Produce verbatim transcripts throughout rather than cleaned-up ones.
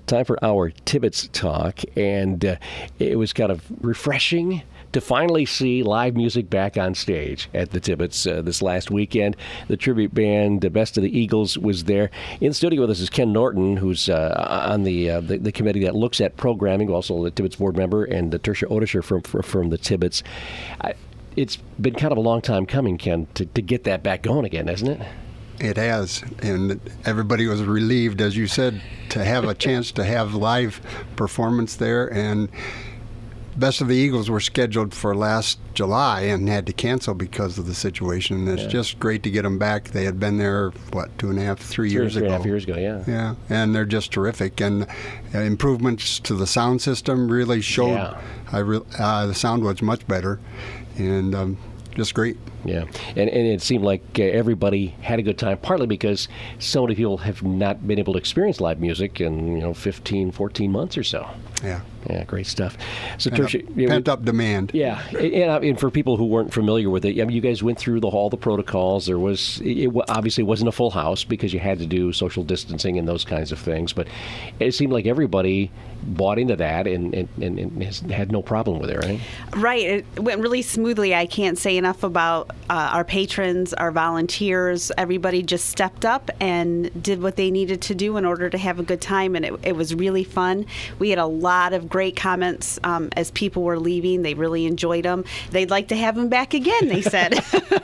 time for our Tibbetts Talk, and uh, it was kind of refreshing to finally see live music back on stage at the Tibbetts uh, this last weekend. The tribute band, the Best of the Eagles, was there. In the studio with us is Ken Norton, who's uh, on the, uh, the the committee that looks at programming, also the Tibbetts board member, and uh, Tertia Odisher from from the Tibbetts. I, it's been kind of a long time coming, Ken, to, to get that back going again, hasn't it? It has, and everybody was relieved, as you said, to have a chance to have live performance there. And Best of the Eagles were scheduled for last July and had to cancel because of the situation. And it's yeah. just great to get them back. They had been there, what, two and a half, three, three years three ago. Three and a half years ago, yeah. Yeah, and they're just terrific. And uh, improvements to the sound system really showed. Yeah. I re- uh, the sound was much better, and um, just great. Yeah, and, and it seemed like uh, everybody had a good time, partly because so many people have not been able to experience live music in, you know, fifteen, fourteen months or so. Yeah. Yeah, great stuff. So, Pent, Tertia, up, pent up demand. Yeah, and, and for people who weren't familiar with it, I mean, you guys went through the, all the protocols. There was, it obviously wasn't a full house because you had to do social distancing and those kinds of things, but it seemed like everybody bought into that and, and, and, and has had no problem with it, right? Right. It went really smoothly. I can't say enough about uh, our patrons, our volunteers. Everybody just stepped up and did what they needed to do in order to have a good time, and it, it was really fun. We had a lot of great comments um, as people were leaving. They really enjoyed them. They'd like to have them back again, they said.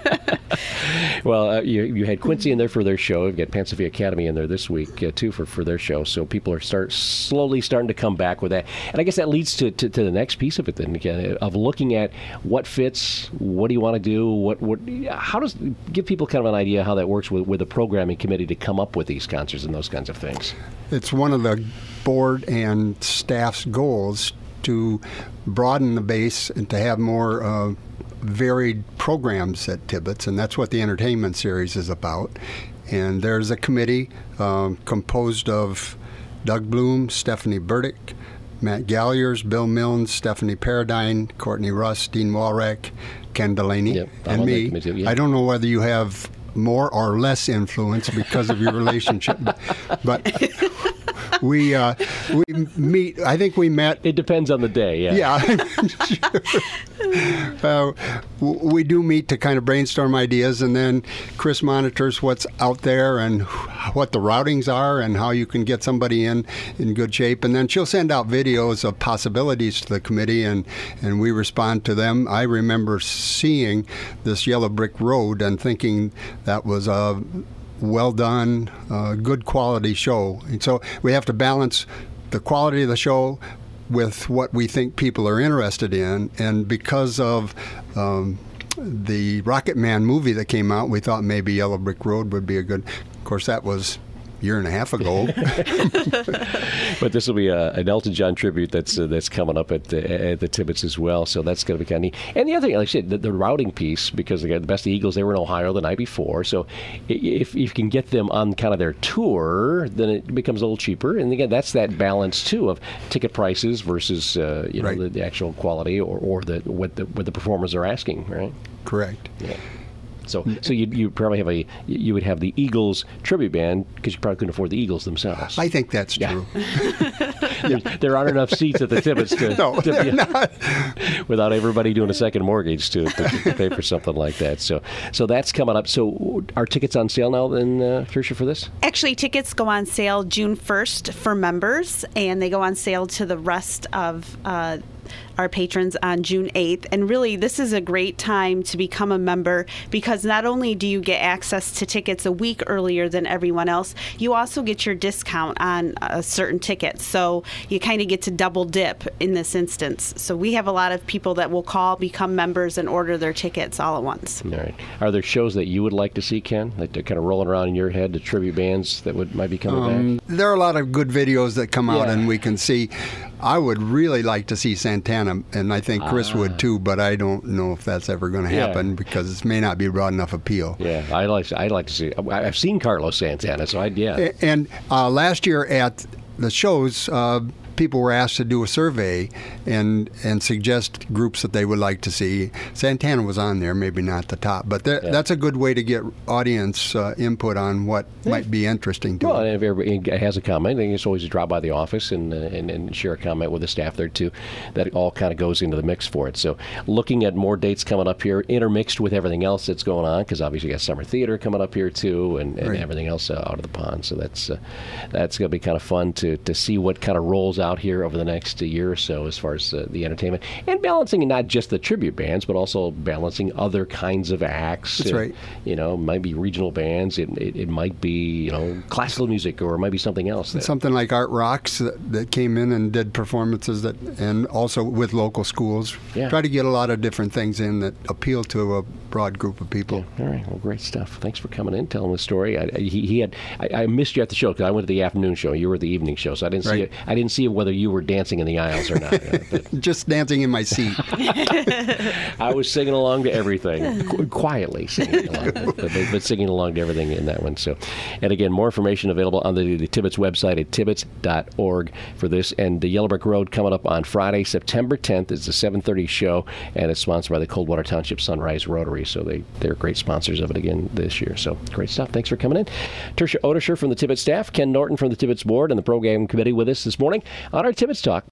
Well, uh, you, you had Quincy in there for their show. You've got Pansy Academy in there this week, uh, too, for, for their show. So people are start slowly starting to come back with that. And I guess that leads to, to, to the next piece of it, then, again, of looking at what fits, what do you want to do, what, what, how does, give people kind of an idea how that works with, with the programming committee to come up with these concerts and those kinds of things. It's one of the board and staff's goals to broaden the base and to have more uh, varied programs at Tibbetts, and that's what the entertainment series is about. And there's a committee um, composed of Doug Bloom, Stephanie Burdick, Matt Galliers, Bill Milnes, Stephanie Paradine, Courtney Russ, Dean Walrack, Ken Delaney, yep, and me. Yeah. I don't know whether you have more or less influence because of your relationship, but we uh, we meet. I think we met. It depends on the day. Yeah. Yeah. uh, we do meet to kind of brainstorm ideas, and then Chris monitors what's out there and what the routings are and how you can get somebody in in good shape. And then she'll send out videos of possibilities to the committee, and and we respond to them. I remember seeing this Yellow Brick Road and thinking that was a well done, uh, good quality show. And so we have to balance the quality of the show with what we think people are interested in. And because of um, the Rocket Man movie that came out, we thought maybe Yellow Brick Road would be a good. Of course, that was a year and a half ago. But this will be a, an Elton John tribute that's uh, that's coming up at the, at the Tibbetts as well, so that's going to be kind of neat. And the other thing, like I said, the, the routing piece, because again, the Best of the Eagles, they were in Ohio the night before, so if, if you can get them on kind of their tour, then it becomes a little cheaper. And again, that's that balance too of ticket prices versus uh, you know right. the, the actual quality or, or the what the what the performers are asking, right? Correct. Yeah. So, so you you probably have a you would have the Eagles tribute band because you probably couldn't afford the Eagles themselves. I think that's yeah. true. there, there aren't enough seats at the Tibbetts to, no, to be, not. without everybody doing a second mortgage to, to, to pay for something like that. So, so that's coming up. So, are tickets on sale now, then, uh, Tertia, for this? Actually, tickets go on sale June first for members, and they go on sale to the rest of uh, our patrons on June eighth. And really, this is a great time to become a member because not only do you get access to tickets a week earlier than everyone else, you also get your discount on uh, certain tickets. So you kind of get to double dip in this instance. So we have a lot of people that will call, become members, and order their tickets all at once. All right. Are there shows that you would like to see, Ken, that they're kind of rolling around in your head, the tribute bands that would might be coming um, back? There are a lot of good videos that come out yeah. and we can see. I would really like to see Santana, and I think Chris ah. would too, but I don't know if that's ever going to happen yeah. because it may not be broad enough appeal. Yeah, I like I like to see. I've seen Carlos Santana, so I yeah. And uh, last year at the shows, uh, people were asked to do a survey and and suggest groups that they would like to see. Santana was on there, maybe not the top, but th- Yeah. that's a good way to get audience uh, input on what might be interesting to Well, them. and if everybody has a comment, then it's always drop by the office and, uh, and and share a comment with the staff there too. That all kind of goes into the mix for it. So, looking at more dates coming up here, intermixed with everything else that's going on, because obviously you got summer theater coming up here too, and, and Right. everything else uh, out of the pond. So that's uh, that's going to be kind of fun to to see what kind of rolls out here over the next uh, year or so as far as uh, the entertainment and balancing not just the tribute bands, but also balancing other kinds of acts. That's Uh, right. You know, it might be regional bands. It, it it might be you know classical music, or it might be something else. There. Something like Art Rocks that, that came in and did performances that, and also with local schools. Yeah. Try to get a lot of different things in that appeal to a broad group of people. All right. Well, great stuff. Thanks for coming in, telling the story. I, I- he, he had. I, I missed you at the show because I went to the afternoon show. You were at the evening show, so I didn't see. Right. It. I didn't see whether you were dancing in the aisles or not. you know, but Just dancing in my seat. I was singing along to everything, qu- quietly singing along, but, but, but singing along to everything in that one. So, and again, more information available on the, the Tibbetts website at tibbetts dot org for this. And the Yellow Brick Road coming up on Friday, September tenth. It's a seven thirty show, and it's sponsored by the Coldwater Township Sunrise Rotary. So they they're great sponsors of it again this year. So great stuff. Thanks for coming in, Tertia Odisher from the Tibbetts staff, Ken Norton from the Tibbetts board and the program committee with us this morning on our Tibbetts Talk.